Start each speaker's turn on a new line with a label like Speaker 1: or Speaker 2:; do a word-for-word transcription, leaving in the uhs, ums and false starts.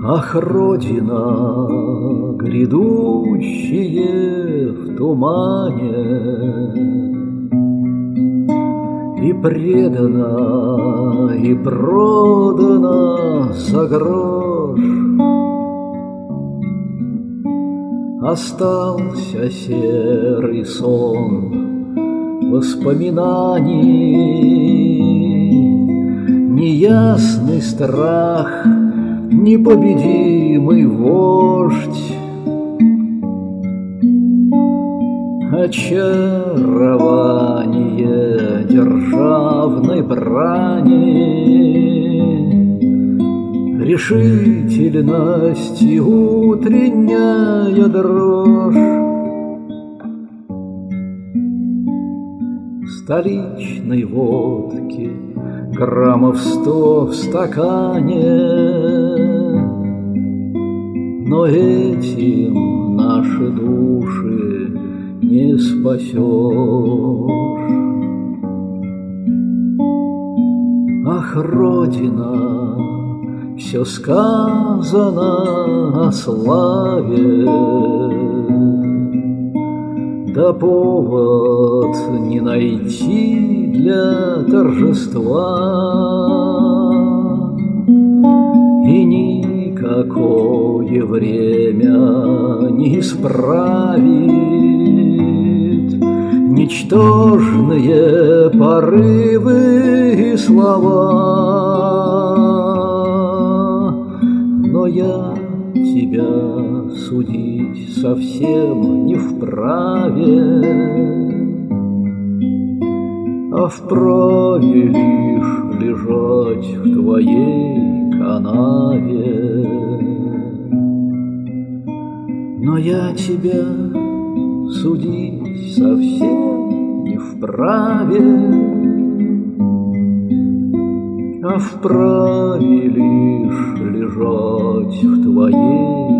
Speaker 1: Ах, Родина, грядущие в тумане, и предана, и продана за грош. Остался серый сон воспоминаний, неясный страх, непобедимый вождь, очарование державной брани, решительность и утренняя дрожь. Столичной водки граммов сто в стакане, но этим наши души не спасешь. Ах, Родина, все сказано о славе, да повод не найти для торжества, и никакое время не исправит ничтожные порывы и слова. Но я тебя судить совсем не вправе, а вправе лишь лежать в твоей канаве. Но я тебя судить совсем не вправе, а вправе лишь лежать в твоей